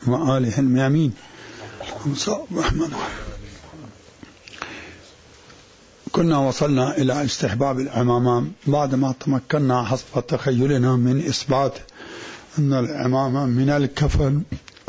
وآلهم آمين. كنا وصلنا إلى استحباب العمامة بعدما تمكنا حسب تخيلنا من إثبات أن العمامة من الكفن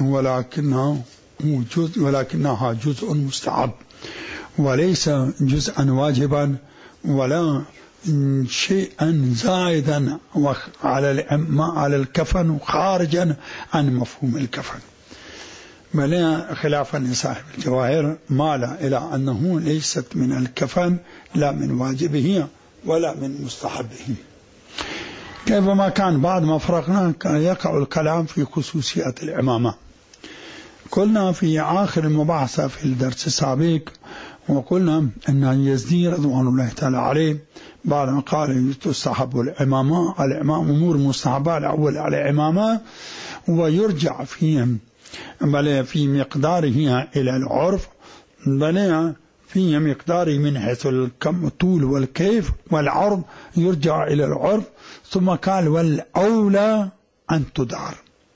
ولكنها جزء مستحب وليس جزءا واجبا ولا شيئا زائدا على الكفن خارجا عن مفهوم الكفن، بل خلافا لصاحب الجواهر مال إلى أنه ليست من الكفن لا من واجبه ولا من مستحبه. كيفما كان بعد ما فرقنا يقع الكلام في خصوصيات العمامة. قلنا في آخر المباحثة في الدرس السابق وقلنا أن اليزدي رضوان الله تعالى عليه بعد ما قال تستحب العمامة أمور مستحبة الأول على العمامة ويرجع فيهم بل في مقداره إلى العرف بل في مقداره من حيث الطول والكيف والعرض يرجع إلى العرف، ثم قال والأولى أن تدار.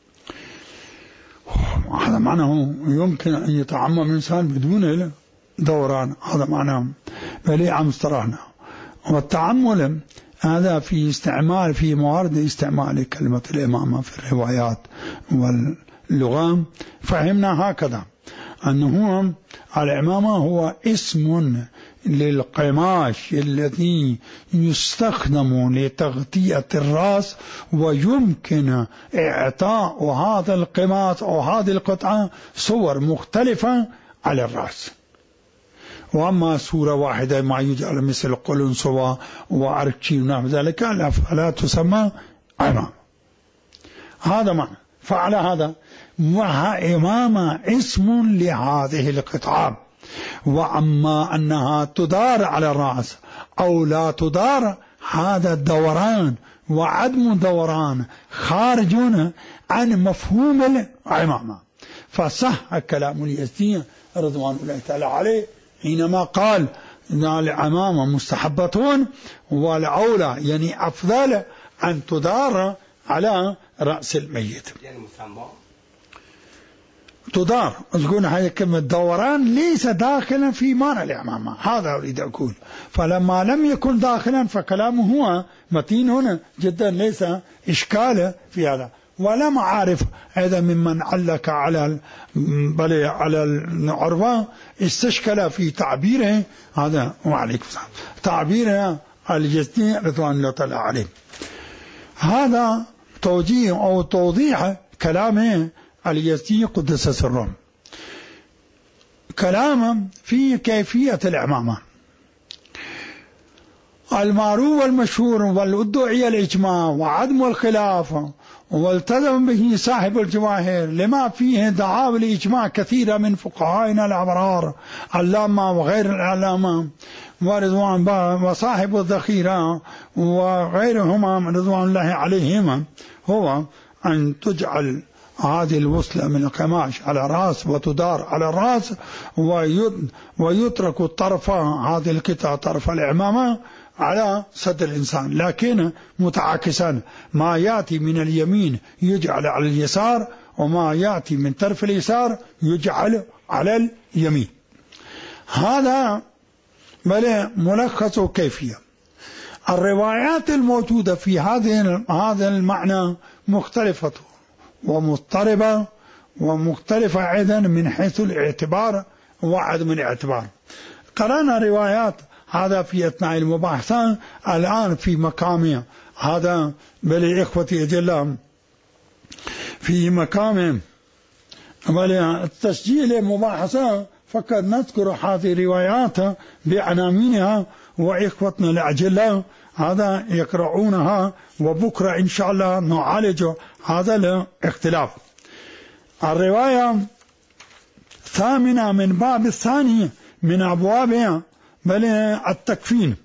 هذا معناه يمكن أن يتعمم الإنسان بدون دوران، هذا معناه بل عم استراحنا. والتعمل هذا في استعمال في موارد استعمال كلمة الإمامة في الروايات واللغة فهمنا هكذا أنه العمامة هو اسم للقماش الذي يستخدم لتغطية الرأس ويمكن إعطاء هذا القماش أو هذه القطعة صور مختلفة على الرأس. وأما صورة واحدة ما يجعل مثل قلنسوة وأركشي ونحو ذلك فلا تسمى عمامة. هذا معنى. فعلى هذا عمامة اسم لهذه القطعة. وأما أنها تدار على الرأس أو لا تدار هذا الدوران وعدم الدوران خارجون عن مفهوم العمامة. فصح كلام اليزدي رضوان الله تعالى عليه حينما قال إن العمامة مستحبة والأولى يعني أفضل أن تدار على رأس الميت. تدار تقول هذه كلمة دوران ليس داخلا في معنى العمامة، هذا أريد أقول. فلما لم يكن داخلا فكلامه هو متين هنا جدا، ليس إشكال في هذا. ولم أعرف هذا ممن علق على العروة استشكل في تعبيره هذا وعليكم السلام تعبيره اليزدي رضوان الله تعالى عليه. هذا توجيه أو توضيح كلامه اليزدي قدس سره. كلام في كيفية العمامة المعروف والمشهور والادعي الإجماع وعدم الخلاف والتزم به صاحب الجواهر لما فيه دعاوى الإجماع كثيرة من فقهائنا الأبرار علامة وغير العلامة ورضوان وصاحب الذخيرة وغيرهما رضوان الله عليهما هو أن تجعل هذه الوصلة من القماش على الرأس وتدار على الرأس ويترك الطرف هذه القطعة طرف العمامة على صدر الإنسان، لكن متعاكسا ما يأتي من اليمين يجعل على اليسار وما يأتي من طرف اليسار يجعل على اليمين. هذا بل ملخص كيفية. الروايات الموجودة في هذا المعنى مختلفة ومضطربة ومختلفة أيضا من حيث الاعتبار وعدم الاعتبار. قرأنا روايات هذا في أثناء المباحثة الآن في مقام هذا بل إخوتي أجل في مقام بل تسجيل المباحثة فقط نذكر هذه الروايات بعناوينها وإخوتنا الأجل هذا يقرؤونها وبكرة إن شاء الله نعالج هذا الاختلاف. الرواية ثامنة من باب الثاني من أبوابها بل التكفين.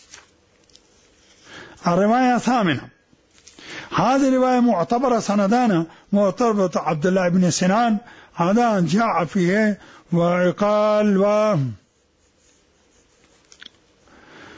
الرواية ثامنة هذه الرواية معتبرة سندانا معتبرة عبد الله بن سنان هذا جاء فيه وقال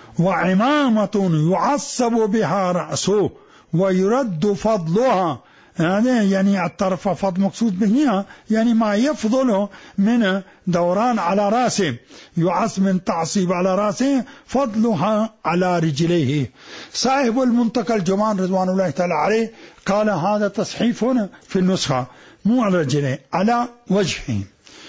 وعمامة يعصب بها رأسه ويرد فضلها يعني الطرف فضل مقصود به يعني ما يفضله من دوران على رأسه، يعص من تعصيب على رأسه فضلها على رجليه. صاحب المنتقى الجمال رضوان الله تعالى عليه قال هذا تصحيف هنا في النسخة مو على رجليه، على وجهه.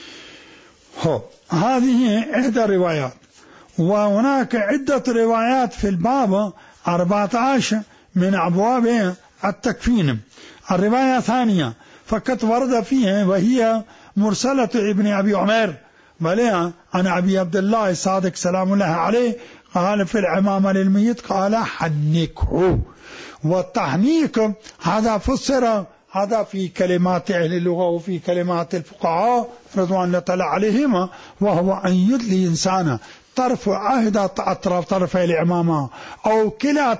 هذه إحدى الروايات. وهناك عدة روايات في الباب 14 من أبواب التكفين. الرواية ثانية فقط ورد فيها وهي مرسلة ابن أبي عمير بلها عن أبي عبد الله الصادق سلام الله عليه قال في العمامة للميت قال حنكه. والتحنيك هذا فسر هذا في كلمات أهل اللغة وفي كلمات الفقهاء رضوان الله تعالى عليهم، وهو أن يدلي إنسان طرف أحدى أطراف طرفي العمامة أو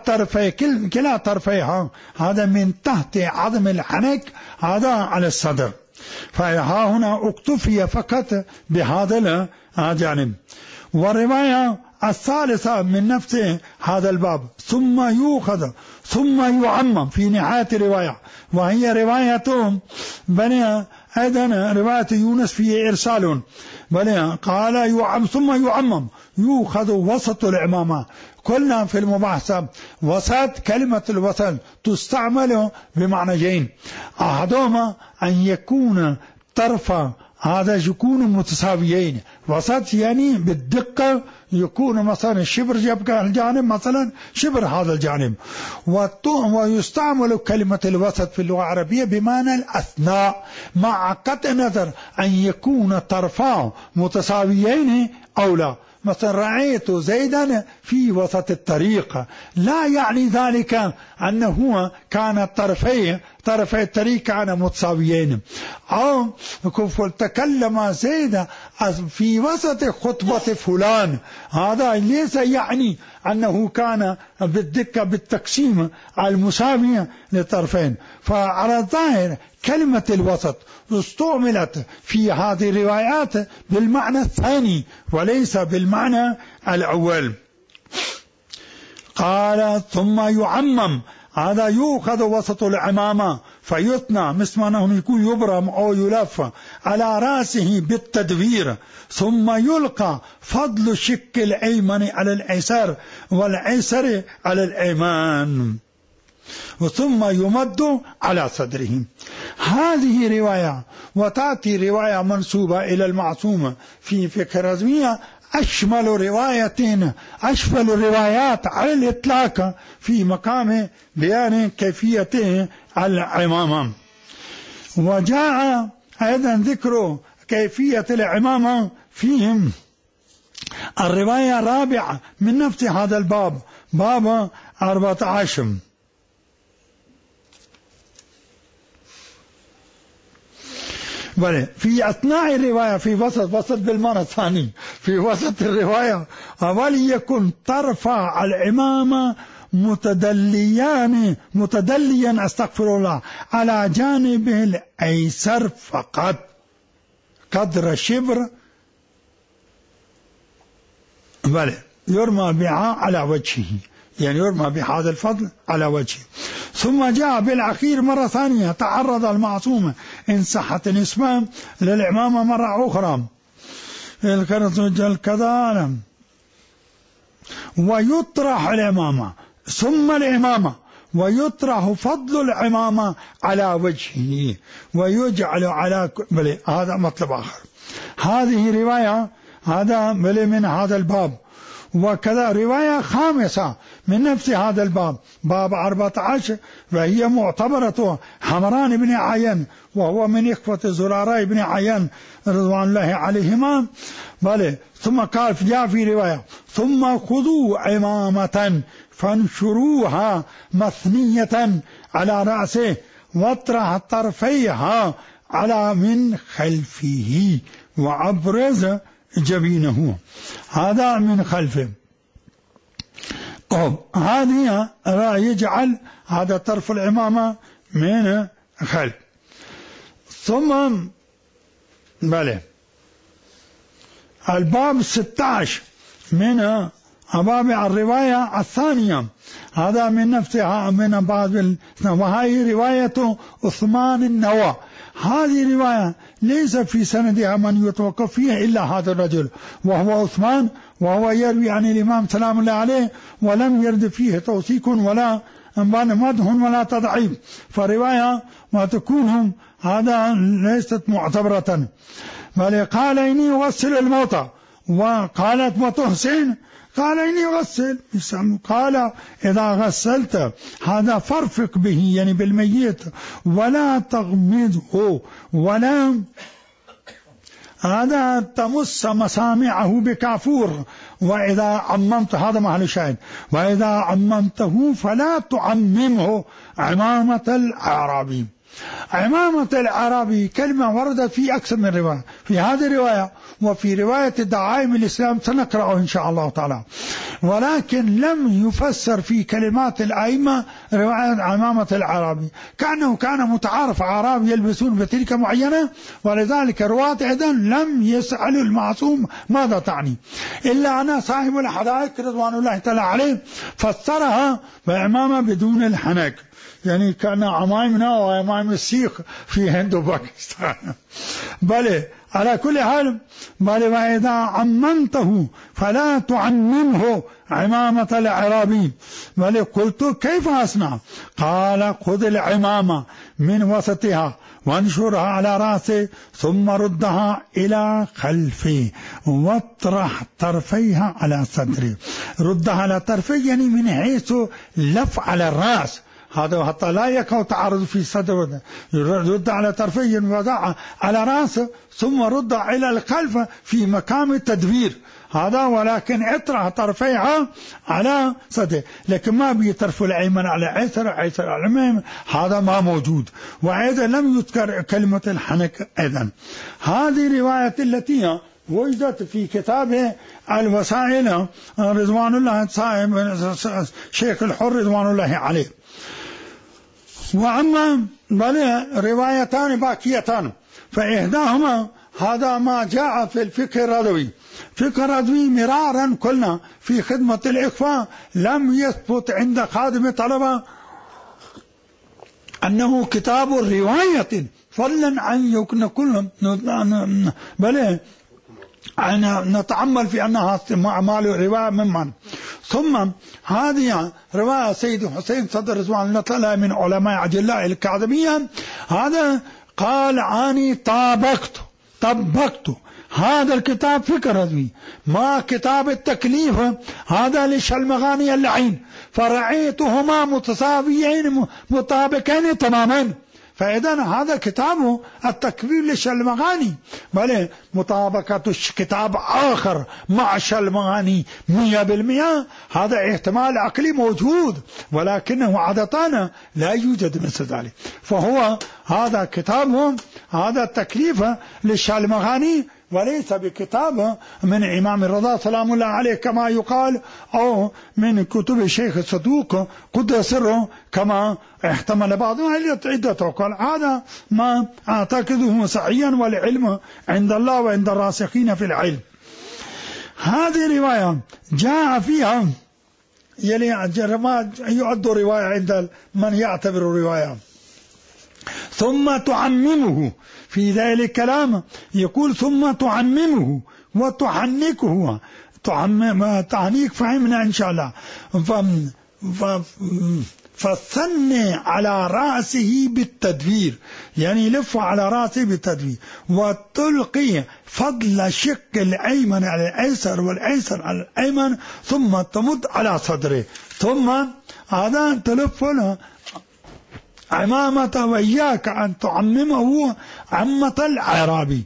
كلا طرفيها، هذا من تحت عظم الحنك هذا على الصدر. فها هنا اكتفي فقط بهذا الجانب. والرواية الثالثة من نفس هذا الباب ثم يؤخذ ثم يعمم في نهاية الرواية، وهي رواية بني أيضا رواية يونس فيه إرسال بني قال ثم يعمم يؤخذ وسط العمامة. قلنا في المباحثة وسط كلمة الوسط تستعمل بمعنيين، أحدهما أن يكون طرف هذا يكون متساويين، وسط يعني بالدقة يكون مثلا شبر الجانب مثلا شبر هذا الجانب. ويستعمل كلمة الوسط في اللغة العربية بمعنى الأثناء، مع قطع النظر أن يكون طرفان متساويين أو لا. مثلا رأيت زيدا في وسط الطريق، لا يعني ذلك أنه كان طرفي الطريق كان متساويين. أو تكلم زيد في وسط خطبة فلان، هذا ليس يعني أنه كان بالدقة بالتقسيم المساوي للطرفين. فعلى الظاهر كلمة الوسط استعملت في هذه الروايات بالمعنى الثاني وليس بالمعنى الأول. قال ثم يعمم هذا يؤخذ وسط العمامة فيثنى مثل أنه يكون يبرم أو يلف على رأسه بالتدوير، ثم يلقى فضل الشق الأيمن على الأيسر والأيسر على الأيمان، ثم يمد على صدره. هذه رواية. وتأتي رواية منسوبة إلى المعصوم في فقه الرزمية أشمل الروايات على الإطلاق في مقام بيان كيفية العمامة. وجاء أيضا ذكر كيفية العمامة فيهم الرواية الرابعة من نفس هذا الباب، باب 14. في أثناء الرواية في وسط بالمعنى الثاني في وسط الرواية وليكن طرفا العمامة متدليا استغفر الله على جانبه الأيسر فقط قدر شبر يرمى بها على وجهه، يعني يرمى بهذا الفضل على وجهه. ثم جاء بالأخير مرة ثانية تعرض المعصوم إن صحت الإسمام للعمامة مرة أخرى كذا، ويطرح العمامة ثم العمامة ويطرح فضل العمامة على وجهه ويجعل على هذا مطلب آخر. هذه رواية هذا من هذا الباب. وكذا رواية خامسة من نفس هذا الباب، باب 14، وهي معتبرة حمران بن عيان وهو من إخوة زرارة بن عيان رضوان الله عليهما. ثم قال في رواية ثم خذوا عمامة فانشروها مثنية على رأسه واطرح طرفيها على من خلفه وأبرز جبينه، هذا من خلفه. هذه يجعل هذا طرف العمامة من خلف. ثم الباب 16 من أبابع الرواية الثانية هذا من نفسها من بعض وهي رواية عثمان النوى. هذه رواية ليس في سندها من يتوقف فيها إلا هذا الرجل وهو عثمان، وهو يروي عن الإمام سلام الله عليه، ولم يرد فيه توثيق ولا مدح ولا تضعيف، فرواية ما تكون هذا ليست معتبرة. بل قال إني أغسل الموتى، وقالت وتحسن قال إني أغسل، قال إذا غسلت هذا فارفق به يعني بالميت ولا تغمضه ولا هذا تمس مسامعه بكافور، وإذا عممت هذا محل الشاهد، وإذا عممته فلا تعممه عمامة الأعرابي. عمامة الأعرابي كلمة وردت في أكثر من رواية، في هذه الرواية وفي رواية دعائم الإسلام سنقرأه إن شاء الله تعالى، ولكن لم يفسر في كلمات الأئمة رواية عمامة الأعرابي، كأنه كان متعارف أعراب يلبسون بتلك معينة، ولذلك رواة أيضا لم يسألوا المعصوم ماذا تعني، إلا أن صاحب الحدائق رضوان الله تعالى عليه فسرها بعمامة بدون الحنك، يعني كان عمائمنا وعمائم السيخ في هند وباكستان. بل على كل حال بل وإذا عممته فلا تعممه عمامة الأعرابي. بل قلت كيف أصنع؟ قال خذ العمامة من وسطها وانشرها على رأسه ثم ردها إلى خلفه واطرح طرفيها على صدره. ردها على طرفيه يعني من حيث لف على الرأس، هذا حتى لا يقع تعارض في صدره، يرد على طرفيه وضع على رأسه ثم رد إلى الخلف في مقام التدبير هذا، ولكن اطرح طرفيها على صدره، لكن ما بيطرف الأيمن على عيسر على اليمين، هذا ما موجود. وأيضا لم يذكر كلمة الحنك أيضا. هذه رواية التي وجدت في كتابه الوسائل رضوان الله صاحب شيخ الحر رضوان الله عليه. وأما بل روايتان باقيتان، فإحداهما هذا ما جاء في الفقه الرضوي. فقه الرضوي مرارا قلنا في خدمة الإخوة لم يثبت عند خادم طلبة أنه كتاب رواية، فضلا عن يكون كل بل نتعمل في أنها أعمال رواية ممن. ثم هذه رواية سيد حسين صدر رضوان الله تعالى من علماء عجلاء الكاظمية، هذا قال أني طبقت هذا الكتاب فقه رضوي ما كتاب التكليف هذا للشلمغاني اللعين، فرأيتهما متساويين مطابقين تماما. فإذا هذا كتابه التكفير للشلمغاني، بل مطابقة كتاب آخر مع الشلمغاني 100%، هذا احتمال عقلي موجود، ولكنه عادة لا يوجد مثل ذلك. فهو هذا كتابه هذا التكليف للشلمغاني، وليس بكتاب من إمام الرضا سلام الله عليه كما يقال، أو من كتب الشيخ الصدوق قدس سره كما احتمل بعضهم عدة عقال. هذا ما أعتقده سعيا، والعلم عند الله وعند الراسخين في العلم. هذه رواية جاء فيها يعد رواية عند من يعتبر رواية. ثم تعممه في ذلك الكلام يقول ثم تعممه وتحنكه، تعنيك فهمنا إن شاء الله. فثني على رأسه بالتدبير، يعني لف على رأسه بالتدبير، وتلقي فضل شق الأيمن على الأيسر والأيسر على الأيمن، ثم تمد على صدره، ثم هذا تلف عمامة، وإياك أن تعممه عمة الأعرابي،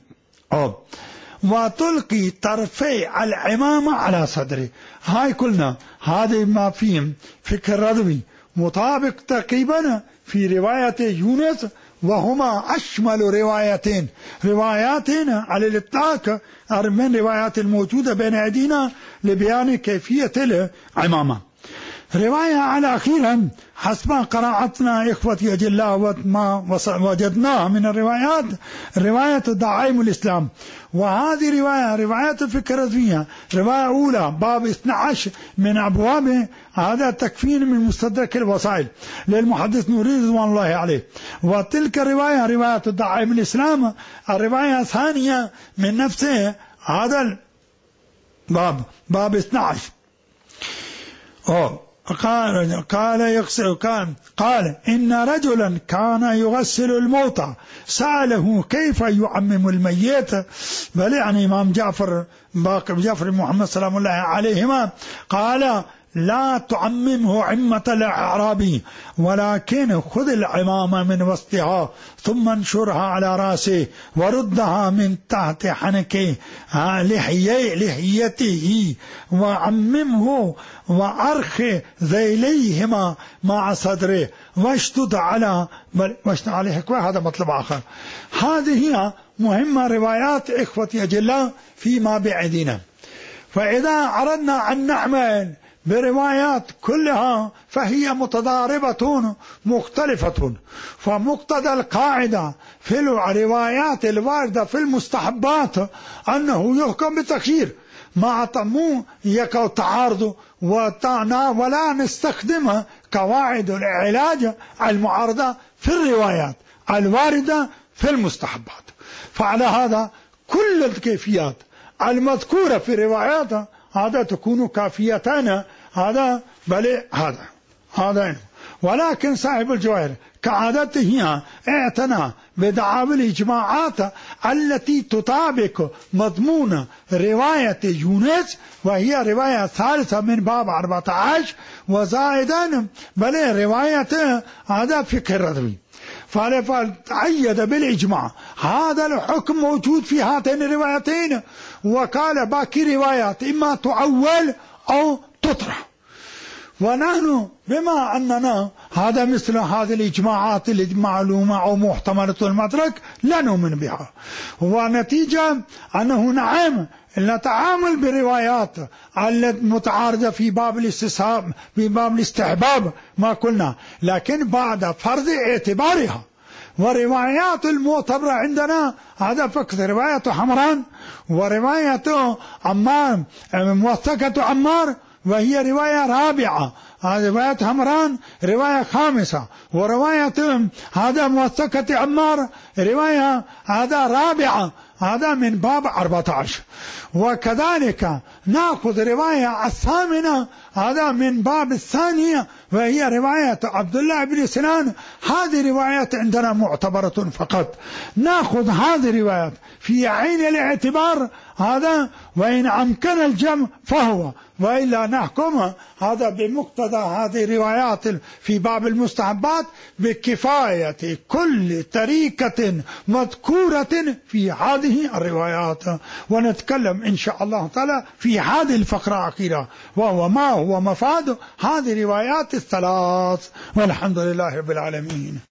وتلقي طرفي العمامة على صدره. هاي كلنا هذه ما فيهم فقه الرضوي مطابق تقريبا في رواية يونس، وهما أشمل رواياتين على الإطلاق من روايات الموجودة بين أيدينا لبيان كيفية العمامة. رواية على أخيرا حسب قراءتنا إخوتي أجلاء وما وجدناه من الروايات، رواية دعائم الإسلام. وهذه رواية الفقه الرضوية رواية أولى باب 12 من أبوابه، هذا تكفين من مستدرك الوسائل للمحدث نوري رضوان الله عليه. وتلك الرواية رواية دعائم الإسلام، الرواية الثانية من نفسه هذا الباب باب 12. قال إن رجلا كان يغسل الموتى سأله كيف يعمم الميت، بل يعني إمام جعفر باقر جعفر محمد سلام الله عليهما قال لا تعممه عمة الأعرابي، ولكن خذ العمامة من وسطها ثم انشرها على رأسه وردها من تحت حنكه لحيته وعممه وأرخ ذيليهما مع صدره واشتد عليه حكوة. هذا مطلب آخر. هذه مهمة روايات إخوتي أجلاء فيما بعدنا. فإذا أردنا أن نعمل بروايات كلها فهي متضاربة مختلفة، فمقتضى القاعدة في الروايات الواردة في المستحبات أنه يحكم بالتخيير مع مو يقع تعارض ولا نستخدم قواعد العلاج المعارضة في الروايات الواردة في المستحبات. فعلى هذا كل الكيفيات المذكورة في الروايات هذا تكون كافيتان، هذا بل هذا ولكن صاحب الجواهر كعادته اعتنى بدعاوى الإجماعات التي تطابق مضمون رواية يونس، وهي رواية ثالثة من باب 14 وزائدا بل رواية هذا فقه الرضوي، فتعيد بالإجماع هذا الحكم موجود في هاتين الروايتين. وقال باقي روايات إما تعول أو تطرح. ونحن بما أننا هذا مثل هذه الإجماعات المعلومة أو محتملة المدرك لا نؤمن بها، ونتيجة أنه نعم نتعامل بروايات المتعارضة في باب الاستصحاب في باب الاستحباب ما قلنا، لكن بعد فرض اعتبارها. وروايات المعتبرة عندنا هذا فقط رواية حمران ورواية عمار موثقة عمار وهي رواية رابعة، هذه رواية حمران رواية خامسة، ورواية هذا موثقة عمار رواية هذا رابعة، هذا من باب 14. وكذلك نأخذ رواية الثامنة هذا من باب الثانية وهي رواية عبد الله بن سنان، هذه روايات عندنا معتبرة فقط، نأخذ هذه الروايات في عين الاعتبار هذا، وإن أمكن الجمع فهو، وإلا نحكم هذا بمقتضى هذه الروايات في باب المستحبات بكفاية كل طريقة مذكورة في هذه الروايات. ونتكلم إن شاء الله تعالى في هذه الفقرة الأخيرة وهو ما هو مفاد هذه الروايات الثلاث، والحمد لله رب العالمين.